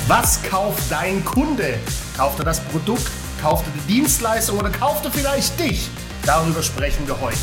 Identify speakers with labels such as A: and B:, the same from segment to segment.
A: Was kauft dein Kunde? Kauft er das Produkt? Kauft er die Dienstleistung oder kauft er vielleicht dich? Darüber sprechen wir heute.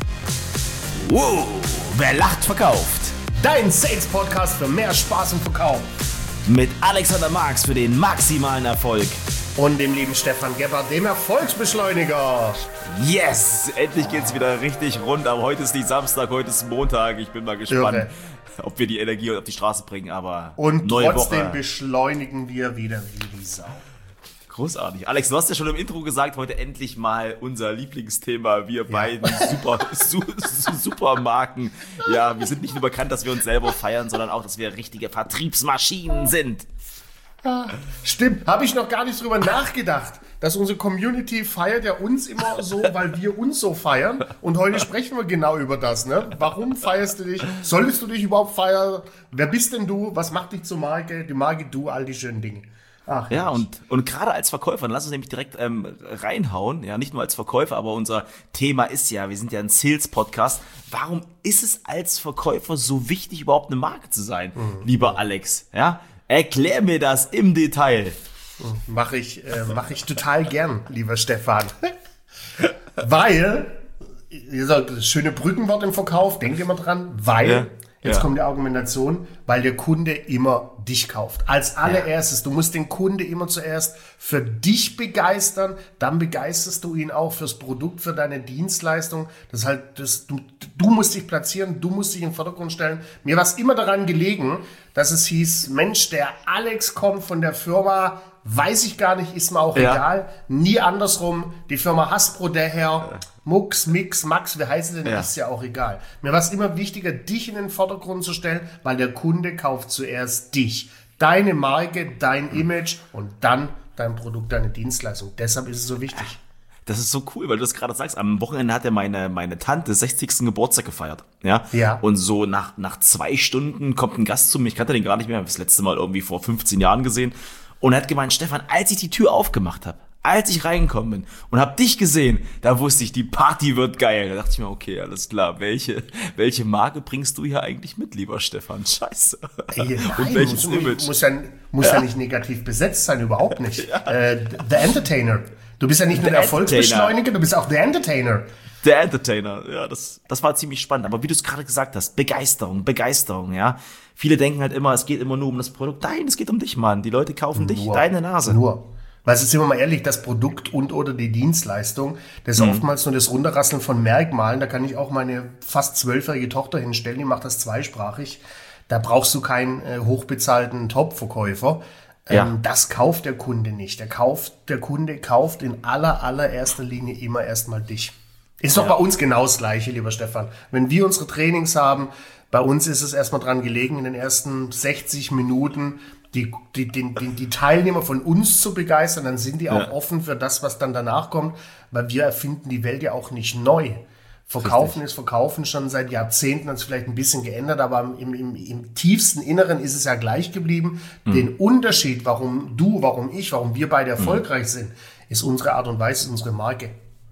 B: Wow, wer lacht, verkauft.
A: Dein Sales-Podcast für mehr Spaß im Verkauf.
B: Mit Alexander Marx für den maximalen Erfolg.
A: Und dem lieben Stefan Gebhardt, dem Erfolgsbeschleuniger.
B: Yes, endlich geht's wieder richtig rund. Aber heute ist nicht Samstag, heute ist Montag. Ich bin mal gespannt, ob wir die Energie auf die Straße bringen. Aber
A: und
B: neue
A: trotzdem
B: Woche.
A: Beschleunigen wir wieder wie die Sau.
B: Großartig. Alex, du hast ja schon im Intro gesagt, heute endlich mal unser Lieblingsthema. Wir beiden Supermarken. Ja, wir sind nicht nur bekannt, dass wir uns selber feiern, sondern auch, dass wir richtige Vertriebsmaschinen sind.
A: Stimmt, habe ich noch gar nicht drüber nachgedacht, dass unsere Community feiert ja uns immer so, weil wir uns so feiern. Und heute sprechen wir genau über das. Ne? Warum feierst du dich? Solltest du dich überhaupt feiern? Wer bist denn du? Was macht dich zur Marke? Die Marke du, all die schönen Dinge. Ach,
B: ja, und gerade als Verkäufer, dann lass uns nämlich direkt reinhauen, ja, nicht nur als Verkäufer, aber unser Thema ist ja, wir sind ja ein Sales-Podcast. Warum ist es als Verkäufer so wichtig, überhaupt eine Marke zu sein, lieber Alex? Ja, erklär mir das im Detail.
A: Mach ich total gern, lieber Stefan. Weil, ihr sagt, das schöne Brückenwort im Verkauf, denkt immer dran, weil... Jetzt kommt die Argumentation, weil der Kunde immer dich kauft. Als allererstes, du musst den Kunde immer zuerst für dich begeistern, dann begeisterst du ihn auch fürs Produkt, für deine Dienstleistung. Du musst dich platzieren, du musst dich in den Vordergrund stellen. Mir war es immer daran gelegen, dass es hieß, Mensch, der Alex kommt von der Firma, weiß ich gar nicht, ist mir auch egal. Nie andersrum, die Firma Hasbro, der Herr... Mux, Mix, Max, wie heißt es denn, ist ja auch egal. Mir war es immer wichtiger, dich in den Vordergrund zu stellen, weil der Kunde kauft zuerst dich. Deine Marke, dein Image und dann dein Produkt, deine Dienstleistung. Deshalb ist es so wichtig.
B: Das ist so cool, weil du das gerade sagst. Am Wochenende hat ja meine Tante 60. Geburtstag gefeiert. Ja. Und so nach 2 Stunden kommt ein Gast zu mir. Ich kannte den gar nicht mehr. Ich habe das letzte Mal irgendwie vor 15 Jahren gesehen. Und er hat gemeint, Stefan, als ich die Tür aufgemacht habe, als ich reingekommen bin und hab dich gesehen, da wusste ich, die Party wird geil. Da dachte ich mir, okay, alles klar, welche Marke bringst du hier eigentlich mit, lieber Stefan? Scheiße.
A: Nein,
B: und welches Image?
A: Muss ja nicht negativ besetzt sein, überhaupt nicht. The Entertainer. Du bist ja nicht nur der Erfolgsbeschleuniger, du bist auch der Entertainer.
B: Der Entertainer, ja, das war ziemlich spannend. Aber wie du es gerade gesagt hast, Begeisterung, ja. Viele denken halt immer, es geht immer nur um das Produkt. Nein, es geht um dich, Mann. Die Leute kaufen dich, deine Nase.
A: Weil sind wir mal ehrlich, das Produkt und oder die Dienstleistung, das ist oftmals nur das Runterrasseln von Merkmalen. Da kann ich auch meine fast 12-jährige Tochter hinstellen, die macht das zweisprachig. Da brauchst du keinen hochbezahlten Top-Verkäufer. Das kauft der Kunde nicht. Der Kunde kauft in allererster Linie immer erstmal dich. Ist doch bei uns genau das Gleiche, lieber Stefan. Wenn wir unsere Trainings haben, bei uns ist es erstmal dran gelegen, in den ersten 60 Minuten die Teilnehmer von uns zu begeistern, dann sind die auch offen für das, was dann danach kommt, weil wir erfinden die Welt ja auch nicht neu. Verkaufen schon seit Jahrzehnten, hat es vielleicht ein bisschen geändert, aber im tiefsten Inneren ist es ja gleich geblieben. Den Unterschied, warum wir beide erfolgreich sind, ist unsere Art und Weise, unsere Marke.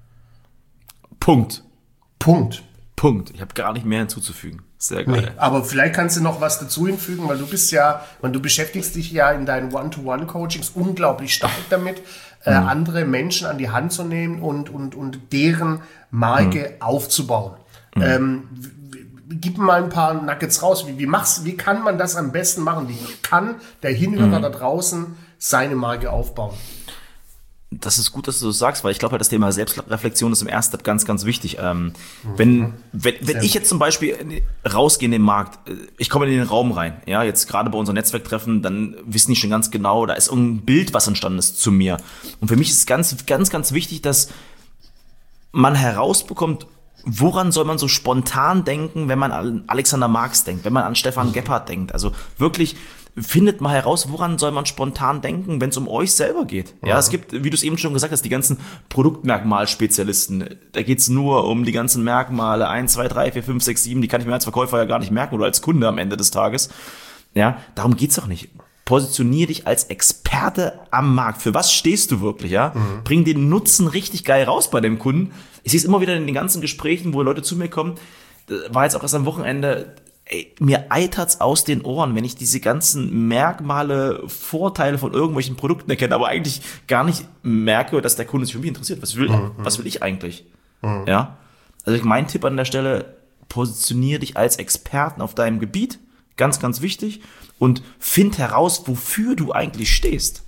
B: Punkt.
A: Punkt.
B: Ich habe gar nicht mehr hinzuzufügen. Sehr geil.
A: Nee, aber vielleicht kannst du noch was dazu hinfügen, weil du beschäftigst dich ja in deinen One-to-One-Coachings unglaublich stark damit, andere Menschen an die Hand zu nehmen und deren Marke aufzubauen. Gib mir mal ein paar Nuggets raus. Wie kann man das am besten machen? Wie kann der Hinhörer da draußen seine Marke aufbauen?
B: Das ist gut, dass du das sagst, weil ich glaube halt, das Thema Selbstreflexion ist im ersten Step ganz, ganz wichtig. Wenn ich jetzt zum Beispiel rausgehe in den Markt, ich komme in den Raum rein, ja, jetzt gerade bei unserem Netzwerktreffen, dann wissen die schon ganz genau, da ist irgendein Bild, was entstanden ist zu mir. Und für mich ist ganz, ganz, ganz wichtig, dass man herausbekommt, woran soll man so spontan denken, wenn man an Alexander Marx denkt, wenn man an Stefan Gebhardt denkt. Also wirklich, findet mal heraus, woran soll man spontan denken, wenn es um euch selber geht. Ja, es gibt, wie du es eben schon gesagt hast, die ganzen Produktmerkmalspezialisten. Da geht's nur um die ganzen Merkmale 1, 2, 3, 4, 5, 6, 7. Die kann ich mir als Verkäufer ja gar nicht merken oder als Kunde am Ende des Tages. Ja, darum geht's doch nicht. Positionier dich als Experte am Markt. Für was stehst du wirklich, ja? Bring den Nutzen richtig geil raus bei dem Kunden. Ich sehe es immer wieder in den ganzen Gesprächen, wo Leute zu mir kommen. War jetzt auch erst am Wochenende, ey, mir eitert's aus den Ohren, wenn ich diese ganzen Merkmale, Vorteile von irgendwelchen Produkten erkenne, aber eigentlich gar nicht merke, dass der Kunde sich für mich interessiert. Was will ich eigentlich? Ja? Also mein Tipp an der Stelle, positionier dich als Experten auf deinem Gebiet, ganz, ganz wichtig, und find heraus, wofür du eigentlich stehst.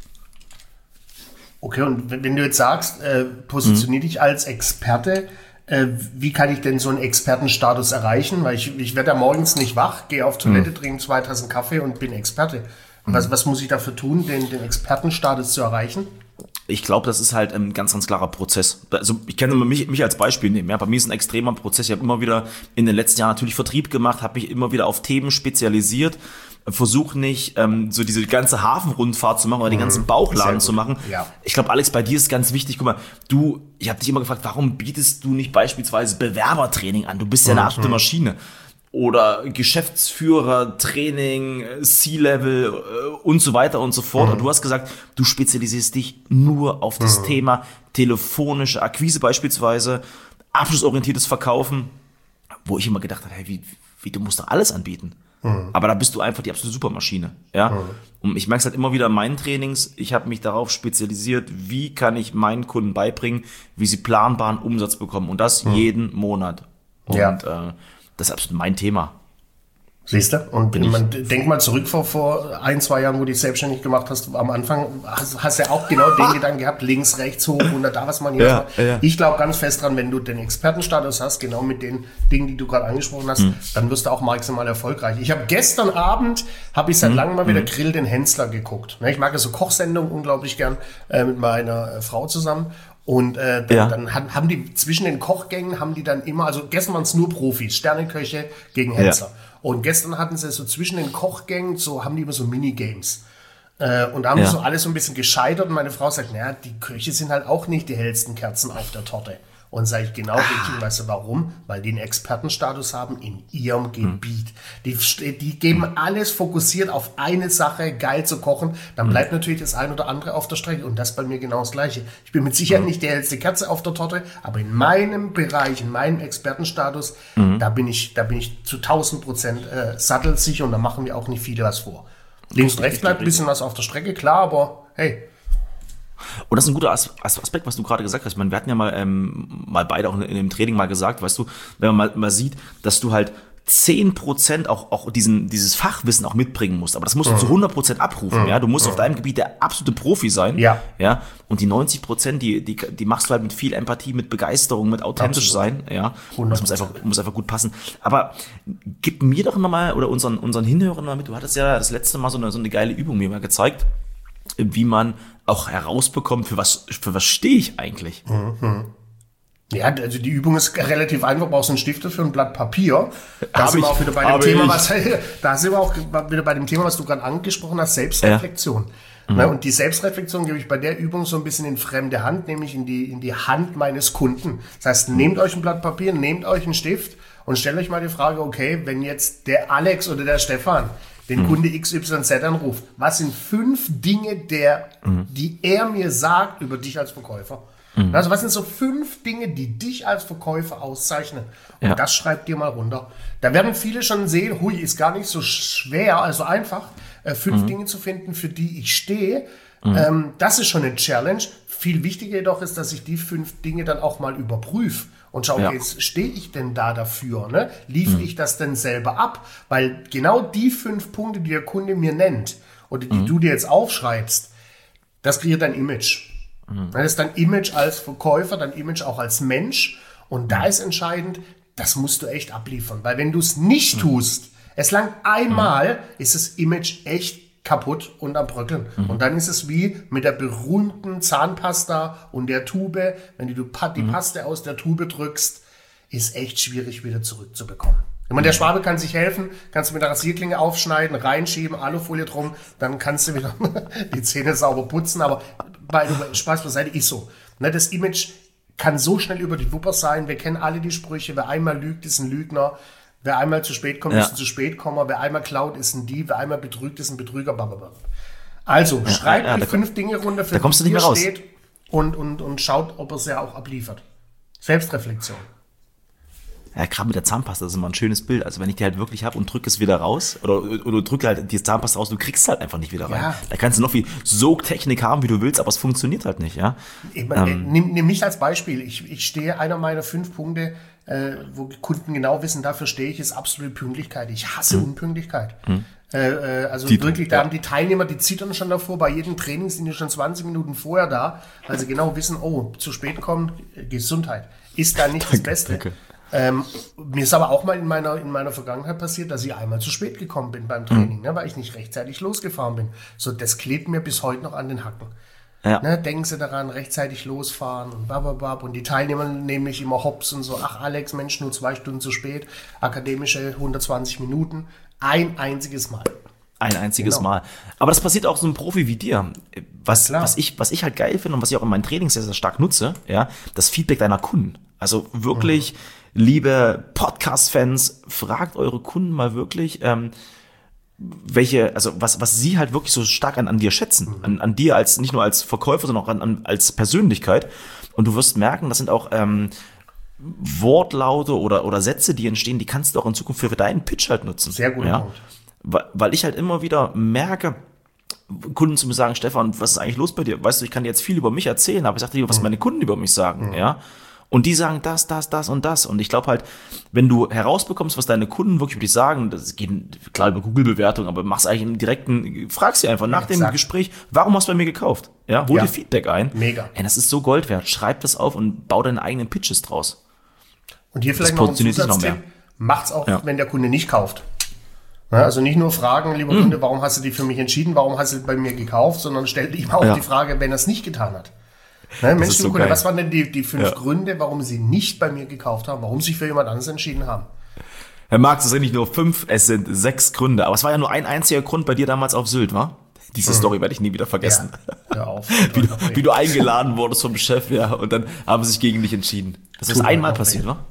A: Okay, und wenn du jetzt sagst, positionier dich als Experte, wie kann ich denn so einen Expertenstatus erreichen? Weil ich werde ja morgens nicht wach, gehe auf Toilette, trinke 2 Tassen Kaffee und bin Experte. Was muss ich dafür tun, den Expertenstatus zu erreichen?
B: Ich glaube, das ist halt ein ganz, ganz klarer Prozess. Also ich kann immer mich als Beispiel nehmen. Ja, bei mir ist ein extremer Prozess. Ich habe immer wieder in den letzten Jahren natürlich Vertrieb gemacht, habe mich immer wieder auf Themen spezialisiert, versuche nicht so diese ganze Hafenrundfahrt zu machen oder die ganzen Bauchladen zu machen. Ja. Ich glaube, Alex, bei dir ist ganz wichtig, guck mal, ich habe dich immer gefragt, warum bietest du nicht beispielsweise Bewerbertraining an? Du bist ja eine absolute Maschine. Oder Geschäftsführer, Training, C-Level und so weiter und so fort. Und du hast gesagt, du spezialisierst dich nur auf das Thema telefonische Akquise beispielsweise, abschlussorientiertes Verkaufen, wo ich immer gedacht habe, hey, wie du musst doch alles anbieten. Aber da bist du einfach die absolute Supermaschine. Ja? Und ich merke es halt immer wieder in meinen Trainings, ich habe mich darauf spezialisiert, wie kann ich meinen Kunden beibringen, wie sie planbaren Umsatz bekommen. Und das jeden Monat. Und das ist absolut mein Thema.
A: Siehst du? Und denk mal zurück vor 1-2 Jahren, wo du dich selbstständig gemacht hast. Am Anfang hast du ja auch genau den Gedanken gehabt, links, rechts, hoch, runter, da was man hier macht. Ja. Ich glaube ganz fest dran, wenn du den Expertenstatus hast, genau mit den Dingen, die du gerade angesprochen hast, dann wirst du auch maximal erfolgreich. Ich habe gestern Abend, seit langem mal wieder Grill den Hensler geguckt. Ich mag ja so Kochsendungen unglaublich gern mit meiner Frau zusammen. Und dann haben die zwischen den Kochgängen dann immer, also gestern waren es nur Profis, Sterneköche gegen Hensler. Und gestern hatten sie so zwischen den Kochgängen, haben die immer so Minigames. Und da haben die so alles so ein bisschen gescheitert. Und meine Frau sagt, naja, die Köche sind halt auch nicht die hellsten Kerzen auf der Torte. Und sage ich, genau richtig, weißt du warum? Weil die einen Expertenstatus haben in ihrem Gebiet. Die geben alles fokussiert auf eine Sache, geil zu kochen. Dann bleibt natürlich das ein oder andere auf der Strecke. Und das ist bei mir genau das Gleiche. Ich bin mit Sicherheit nicht die hellste Kerze auf der Torte, aber in meinem Bereich, in meinem Expertenstatus, da bin ich zu 1000% sattelsicher und da machen mir auch nicht viele was vor. Links und rechts bleibt ein bisschen was auf der Strecke, klar, aber hey.
B: Und das ist ein guter Aspekt, was du gerade gesagt hast. Ich meine, wir hatten ja mal beide auch in dem Training mal gesagt, weißt du, wenn man mal sieht, dass du halt 10% auch dieses Fachwissen auch mitbringen musst. Aber das musst du zu 100% abrufen. Ja, du musst auf deinem Gebiet der absolute Profi sein. Ja. Und die 90%, die machst du halt mit viel Empathie, mit Begeisterung, mit authentisch sein. Ja. Das muss einfach gut passen. Aber gib mir doch mal oder unseren Hinhörern mal mit. Du hattest ja das letzte Mal so eine geile Übung mir mal gezeigt, wie man auch herausbekommt, für was stehe ich eigentlich.
A: Ja, also die Übung ist relativ einfach, brauchst einen Stift für ein Blatt Papier. Da sind wir auch wieder bei dem Thema, was du gerade angesprochen hast, Selbstreflexion. Ja. Und die Selbstreflexion gebe ich bei der Übung so ein bisschen in fremde Hand, nämlich in die Hand meines Kunden. Das heißt, nehmt euch ein Blatt Papier, nehmt euch einen Stift und stellt euch mal die Frage, okay, wenn jetzt der Alex oder der Stefan den Kunde XYZ anruft, was sind 5 Dinge, die er mir sagt über dich als Verkäufer? Also was sind so 5 Dinge, die dich als Verkäufer auszeichnen? Und das schreibt dir mal runter. Da werden viele schon sehen, ist gar nicht so schwer, also einfach 5 Dinge zu finden, für die ich stehe. Das ist schon eine Challenge. Viel wichtiger jedoch ist, dass ich die 5 Dinge dann auch mal überprüfe und schaue, okay, jetzt stehe ich denn da dafür? Ne? Liefere ich das denn selber ab? Weil genau die 5 Punkte, die der Kunde mir nennt oder die du dir jetzt aufschreibst, das kreiert dein Image. Das ist dein Image als Verkäufer, dein Image auch als Mensch. Und da ist entscheidend, das musst du echt abliefern. Weil wenn du es nicht tust, es langt einmal, ist das Image echt kaputt und am Bröckeln. Und dann ist es wie mit der berühmten Zahnpasta und der Tube. Wenn du die Paste aus der Tube drückst, ist echt schwierig wieder zurückzubekommen. Ich meine, der Schwabe kann sich helfen, kannst du mit der Rasierklinge aufschneiden, reinschieben, Alufolie drum, dann kannst du wieder die Zähne sauber putzen, aber Spaß beiseite, ist so. Ne, das Image kann so schnell über die Wupper sein, wir kennen alle die Sprüche, wer einmal lügt, ist ein Lügner, wer einmal zu spät kommt, ist ein zu spät kommen, wer einmal klaut, ist ein Dieb, wer einmal betrügt, ist ein Betrüger, blablabla. Also, schreibt die 5 Dinge runter, für die ihr steht und schaut, ob er es ja auch abliefert. Selbstreflexion.
B: ja, gerade mit der Zahnpasta, das ist immer ein schönes Bild. Also wenn ich die halt wirklich habe und drücke es wieder raus oder drücke halt die Zahnpasta raus, du kriegst es halt einfach nicht wieder rein. Ja. Da kannst du noch viel Sogtechnik haben, wie du willst, aber es funktioniert halt nicht, ja.
A: Nimm mich als Beispiel. Ich stehe, einer meiner 5 Punkte, wo Kunden genau wissen, dafür stehe ich, ist absolute Pünktlichkeit. Ich hasse Unpünktlichkeit. Also wirklich, da haben die Teilnehmer, die zittern schon davor, bei jedem Training sind die schon 20 Minuten vorher da, weil sie genau wissen, oh, zu spät kommen, Gesundheit. Ist da nicht das Beste. Mir ist aber auch mal in meiner Vergangenheit passiert, dass ich einmal zu spät gekommen bin beim Training, ne, weil ich nicht rechtzeitig losgefahren bin. So, das klebt mir bis heute noch an den Hacken. Ja. Ne, denken Sie daran, rechtzeitig losfahren und bababab. Und die Teilnehmer nehmen mich immer hops und so, ach Alex, Mensch, nur 2 Stunden zu spät, akademische 120 Minuten. Ein einziges Mal.
B: Ein einziges Mal. Aber das passiert auch so einem Profi wie dir. Was ich halt geil finde und was ich auch in meinen Trainings sehr, sehr stark nutze, ja, das Feedback deiner Kunden. Also wirklich, liebe Podcast-Fans, fragt eure Kunden mal wirklich, was sie halt wirklich so stark an dir schätzen. An dir als, nicht nur als Verkäufer, sondern auch als Persönlichkeit. Und du wirst merken, das sind auch, Wortlaute oder Sätze, die entstehen, die kannst du auch in Zukunft für deinen Pitch halt nutzen.
A: Sehr guter Punkt.
B: Weil ich halt immer wieder merke, Kunden zu mir sagen, Stefan, was ist eigentlich los bei dir? Weißt du, ich kann dir jetzt viel über mich erzählen, aber ich sage dir, was meine Kunden über mich sagen, ja. Und die sagen das und das. Und ich glaube halt, wenn du herausbekommst, was deine Kunden wirklich über dich sagen, das geht klar über Google-Bewertung, aber mach's eigentlich im direkten, frag sie einfach nach dem Gespräch, warum hast du bei mir gekauft? Ja, hol dir Feedback ein.
A: Mega.
B: Ey, das ist so Gold wert. Schreib das auf und bau deine eigenen Pitches draus.
A: Und hier vielleicht noch ein Zusatztipp, macht's auch, wenn der Kunde nicht kauft. Ja, also nicht nur fragen, lieber Kunde, warum hast du dich für mich entschieden, warum hast du bei mir gekauft, sondern stellt ihm auch die Frage, wenn er es nicht getan hat. Ne, Mensch, so Kunde, was waren denn die 5 Gründe, warum sie nicht bei mir gekauft haben, warum sie sich für jemand anderes entschieden haben?
B: Herr Marx, es sind nicht nur 5, es sind 6 Gründe. Aber es war ja nur ein einziger Grund bei dir damals auf Sylt, wa? Diese Story werde ich nie wieder vergessen.
A: Ja, hör auf.
B: wie du eingeladen wurdest vom Chef, ja, und dann haben sie sich gegen dich entschieden. Das ist einmal passiert, wa?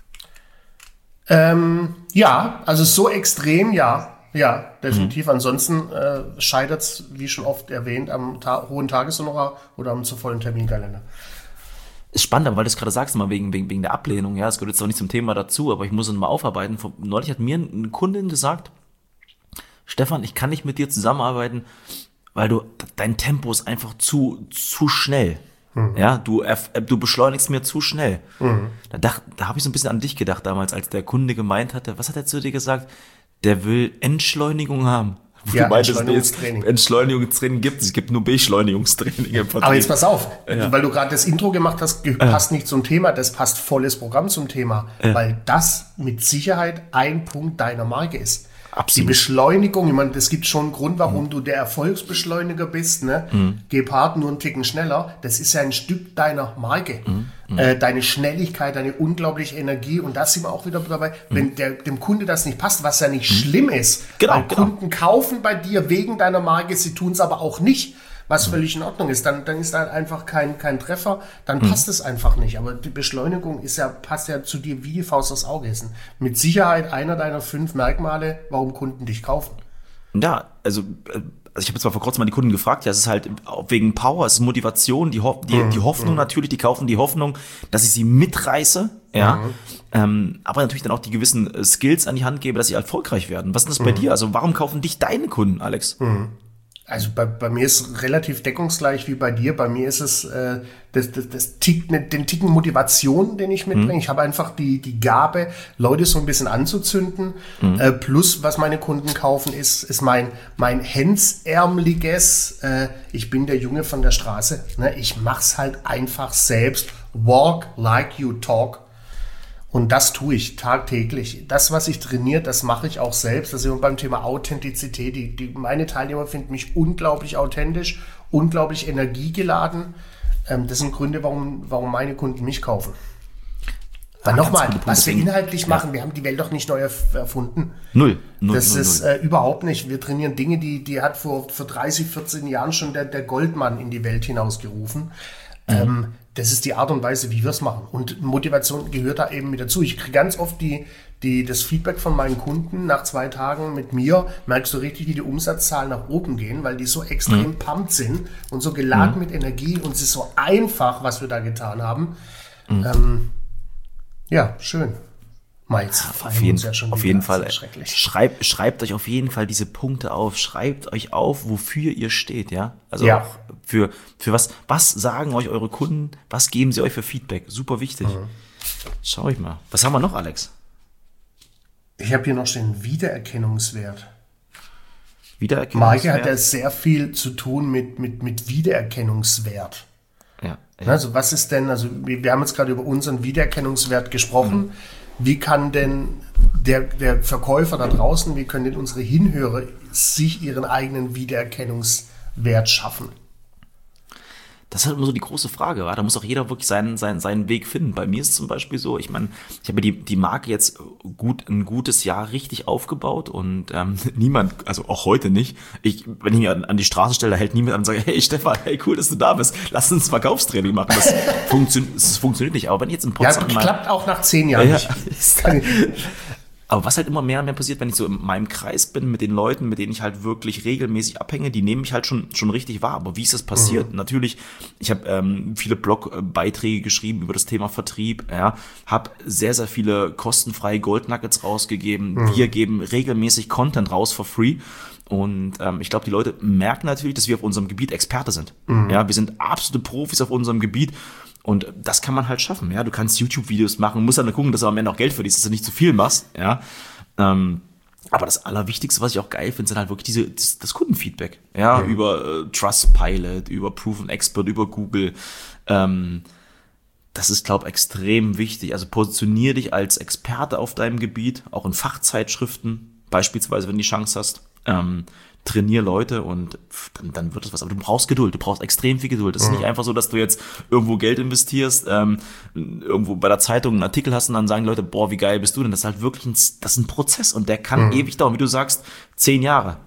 A: Ja, also so extrem, ja, definitiv. Ansonsten scheitert es, wie schon oft erwähnt, am hohen Tageshonorar oder am zu vollen Terminkalender.
B: Ist spannend, weil du es gerade sagst, mal wegen der Ablehnung, ja, es gehört jetzt auch nicht zum Thema dazu, aber ich muss es mal aufarbeiten. Neulich hat mir eine Kundin gesagt, Stefan, ich kann nicht mit dir zusammenarbeiten, weil dein Tempo ist einfach zu schnell. Ja, du beschleunigst mir zu schnell. Da habe ich so ein bisschen an dich gedacht damals, als der Kunde gemeint hatte, was hat er zu dir gesagt? Der will Entschleunigung haben.
A: Ja, Entschleunigungstraining.
B: Entschleunigungstraining es gibt nur Beschleunigungstraining im Vertrieb.
A: Aber jetzt pass auf, weil du gerade das Intro gemacht hast, passt nicht zum Thema, das passt volles Programm zum Thema, weil das mit Sicherheit ein Punkt deiner Marke ist.
B: Absolut.
A: Die Beschleunigung, ich meine, es gibt schon einen Grund, warum du der Erfolgsbeschleuniger bist, ne? Gepard nur einen Ticken schneller, das ist ja ein Stück deiner Marke. Deine Schnelligkeit, deine unglaubliche Energie, und da sind wir auch wieder dabei, wenn dem Kunde das nicht passt, was ja nicht schlimm ist, weil Kunden kaufen bei dir wegen deiner Marke, sie tun es aber auch nicht, was völlig in Ordnung ist, dann ist da einfach kein Treffer, dann passt es einfach nicht. Aber die Beschleunigung passt ja zu dir wie die Faust aufs Auge. Ist mit Sicherheit einer deiner 5 Merkmale, warum Kunden dich kaufen.
B: Ja, also ich habe jetzt mal vor kurzem mal die Kunden gefragt, ja, es ist halt wegen Power, es ist Motivation, die Hoffnung natürlich, die kaufen die Hoffnung, dass ich sie mitreiße, ja, aber natürlich dann auch die gewissen Skills an die Hand gebe, dass sie erfolgreich werden. Was ist das bei dir? Also warum kaufen dich deine Kunden, Alex?
A: Also bei mir ist es relativ deckungsgleich wie bei dir. Bei mir ist es den Ticken Motivation, den ich mitbringe. Ich habe einfach die Gabe, Leute so ein bisschen anzuzünden. Plus, was meine Kunden kaufen, ist mein hemdsärmeliges, ich bin der Junge von der Straße. Ne? Ich mach's halt einfach selbst. Walk like you talk. Und das tue ich tagtäglich. Das, was ich trainiere, das mache ich auch selbst. Das ist immer beim Thema Authentizität. Meine Teilnehmer finden mich unglaublich authentisch, unglaublich energiegeladen. Das sind Gründe, warum meine Kunden mich kaufen. Weil nochmal, was wir inhaltlich machen, wir haben die Welt doch nicht neu erfunden.
B: Null.
A: Das ist überhaupt nicht. Wir trainieren Dinge, die hat vor 30, 14 Jahren schon der Goldmann in die Welt hinausgerufen. Das ist die Art und Weise, wie wir es machen. Und Motivation gehört da eben mit dazu. Ich kriege ganz oft das Feedback von meinen Kunden nach 2 Tagen mit mir, merkst du richtig, wie die Umsatzzahlen nach oben gehen, weil die so extrem pumped sind und so geladen mit Energie, und es ist so einfach, was wir da getan haben. Ja, schön.
B: Auf jeden Fall. Schreibt euch auf jeden Fall diese Punkte auf. Schreibt euch auf, wofür ihr steht, ja. Also auch für was sagen euch eure Kunden? Was geben sie euch für Feedback? Super wichtig. Schau ich mal. Was haben wir noch, Alex?
A: Ich habe hier noch den Wiedererkennungswert. Marke hat ja sehr viel zu tun mit Wiedererkennungswert.
B: Ja.
A: Also was ist denn, also wir haben jetzt gerade über unseren Wiedererkennungswert gesprochen. Wie kann denn der Verkäufer da draußen, wie können denn unsere Hinhörer sich ihren eigenen Wiedererkennungswert schaffen?
B: Das ist halt immer so die große Frage, wa? Da muss auch jeder wirklich seinen Weg finden. Bei mir ist es zum Beispiel so, ich meine, ich habe die Marke jetzt ein gutes Jahr richtig aufgebaut und niemand, also auch heute nicht, wenn ich mich an die Straße stelle, da hält niemand an und sagt, hey Stefan, hey cool, dass du da bist, lass uns ein Verkaufstraining machen. Das funktioniert nicht, aber wenn ich jetzt in Potsdam...
A: Ja, klappt auch nach 10 Jahren nicht.
B: Aber was halt immer mehr und mehr passiert, wenn ich so in meinem Kreis bin mit den Leuten, mit denen ich halt wirklich regelmäßig abhänge, die nehmen mich halt schon richtig wahr. Aber wie ist das passiert? Natürlich, ich habe viele Blogbeiträge geschrieben über das Thema Vertrieb, ja, habe sehr, sehr viele kostenfreie Gold Nuggets rausgegeben. Wir geben regelmäßig Content raus for free. Und ich glaube, die Leute merken natürlich, dass wir auf unserem Gebiet Experte sind. Ja, wir sind absolute Profis auf unserem Gebiet. Und das kann man halt schaffen, ja. Du kannst YouTube-Videos machen, musst dann gucken, dass du am Ende auch Geld verdienst, dass du nicht zu viel machst, ja. Aber das Allerwichtigste, was ich auch geil finde, sind halt wirklich das Kundenfeedback, ja, über Trustpilot, über Proven Expert, über Google. Das ist, glaube ich, extrem wichtig. Also positionier dich als Experte auf deinem Gebiet, auch in Fachzeitschriften, beispielsweise, wenn du die Chance hast. Trainier Leute und dann wird es was. Aber du brauchst Geduld, du brauchst extrem viel Geduld. Das ist nicht einfach so, dass du jetzt irgendwo Geld investierst, irgendwo bei der Zeitung einen Artikel hast und dann sagen die Leute, boah, wie geil bist du denn? Das ist halt wirklich das ist ein Prozess und der kann ewig dauern, wie du sagst, 10 Jahre.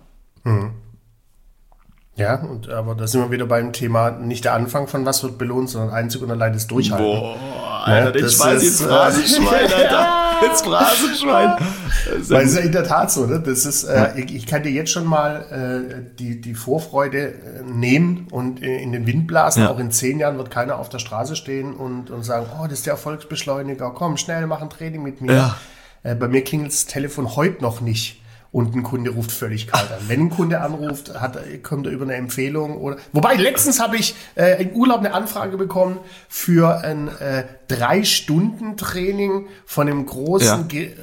A: Ja, aber da sind wir wieder beim Thema, nicht der Anfang von was wird belohnt, sondern einzig und allein das Durchhalten.
B: Boah, Alter, den Schwein ins Phrasenschwein, Alter. Ins Phrasenschwein.
A: Weil es ist ja in der Tat so, ne? Das ist, ich kann dir jetzt schon mal die Vorfreude nehmen und in den Wind blasen. Auch in 10 Jahren wird keiner auf der Straße stehen und sagen, oh, das ist der Erfolgsbeschleuniger, komm, schnell, mach ein Training mit mir. Bei mir klingelt das Telefon heute noch nicht. Und ein Kunde ruft völlig kalt an. Wenn ein Kunde anruft, kommt er über eine Empfehlung oder. Wobei, letztens habe ich im Urlaub eine Anfrage bekommen für ein 3-Stunden-Training von einem großen,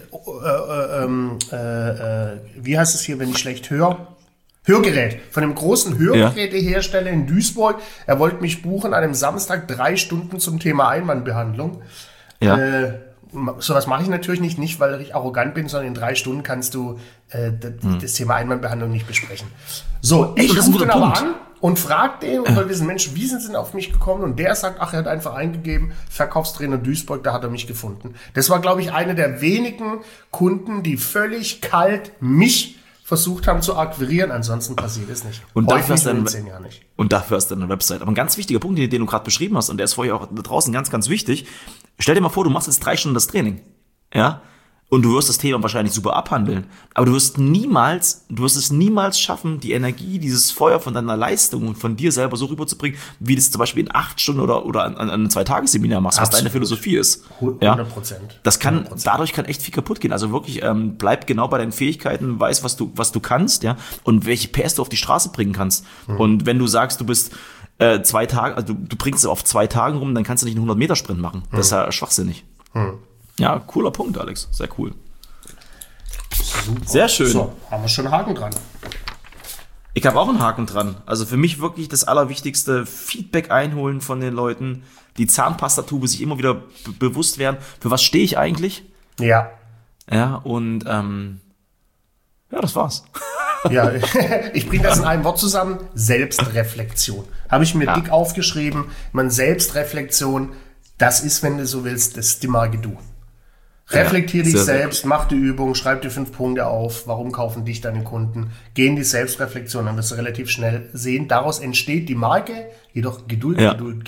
A: wie heißt es hier, wenn ich schlecht höre? Hörgerät. Von einem großen Hörgerätehersteller in Duisburg. Er wollte mich buchen an einem Samstag 3 Stunden zum Thema Einwandbehandlung. Sowas mache ich natürlich nicht, weil ich arrogant bin, sondern in 3 Stunden kannst du das Thema Einwandbehandlung nicht besprechen. So, ich rufe den aber an und frage den und will wissen, Mensch, wie sind sie denn auf mich gekommen? Und der sagt, ach, er hat einfach eingegeben, Verkaufstrainer Duisburg, da hat er mich gefunden. Das war, glaube ich, einer der wenigen Kunden, die völlig kalt mich versucht haben zu akquirieren, ansonsten passiert es nicht.
B: Und dafür hast du eine Website. Aber ein ganz wichtiger Punkt, den du gerade beschrieben hast, und der ist vorher auch da draußen ganz, ganz wichtig. Stell dir mal vor, du machst jetzt 3 Stunden das Training, ja, und du wirst das Thema wahrscheinlich super abhandeln, aber du wirst es niemals schaffen, die Energie, dieses Feuer von deiner Leistung und von dir selber so rüberzubringen, wie du es zum Beispiel in 8 Stunden oder an einem 2-Tages-Seminar machst, was deine Philosophie ist.
A: 100%.
B: Ja? Dadurch kann echt viel kaputt gehen. Also wirklich, bleib genau bei deinen Fähigkeiten, weiß, was du kannst, ja, und welche PS du auf die Straße bringen kannst. Und wenn du sagst, du bist 2 Tage, also du bringst es auf 2 Tagen rum, dann kannst du nicht einen 100-Meter-Sprint machen. Das ist ja schwachsinnig. Ja, cooler Punkt, Alex. Sehr cool.
A: Super.
B: Sehr schön.
A: So, haben wir schon einen Haken dran.
B: Ich habe auch einen Haken dran. Also für mich wirklich das Allerwichtigste, Feedback einholen von den Leuten, die Zahnpastatube sich immer wieder bewusst werden, für was stehe ich eigentlich?
A: Ja.
B: Ja, und das war's.
A: Ja, ich bringe das in einem Wort zusammen. Selbstreflexion. Habe ich mir dick aufgeschrieben. Selbstreflexion, das ist, wenn du so willst, das ist die Marke du. Reflektier dich selbst, mach die Übung, schreib dir 5 Punkte auf, warum kaufen dich deine Kunden. Geh in die Selbstreflexion, dann wirst du relativ schnell sehen. Daraus entsteht die Marke, jedoch Geduld.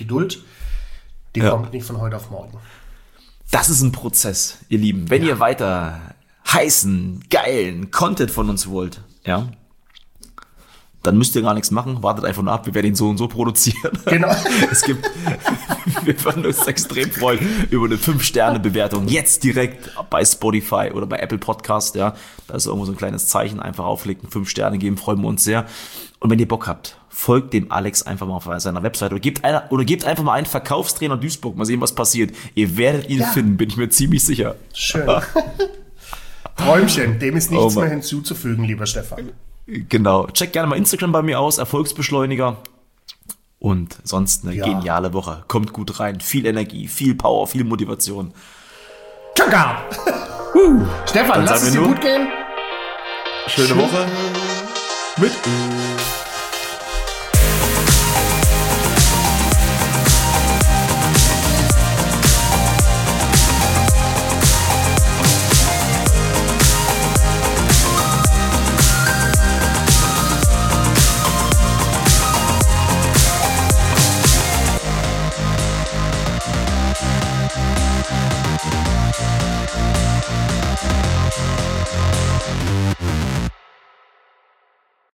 A: Die kommt nicht von heute auf morgen.
B: Das ist ein Prozess, ihr Lieben. Wenn ihr weiter heißen, geilen Content von uns wollt, ja, dann müsst ihr gar nichts machen, wartet einfach nur ab, wir werden ihn so und so produzieren.
A: Genau.
B: Wir würden uns extrem freuen über eine 5-Sterne-Bewertung, jetzt direkt bei Spotify oder bei Apple Podcast, ja, da ist irgendwo so ein kleines Zeichen, einfach aufklicken, 5 Sterne geben, freuen wir uns sehr. Und wenn ihr Bock habt, folgt dem Alex einfach mal auf seiner Webseite oder gebt einfach mal einen Verkaufstrainer Duisburg, mal sehen, was passiert. Ihr werdet ihn finden, bin ich mir ziemlich sicher.
A: Schön. Träumchen, dem ist nichts mehr hinzuzufügen, lieber Stefan.
B: Genau. Checkt gerne mal Instagram bei mir aus, Erfolgsbeschleuniger. Und sonst eine geniale Woche. Kommt gut rein. Viel Energie, viel Power, viel Motivation.
A: Tschakka! Stefan, lass es dir gut gehen.
B: Schöne Woche. Mit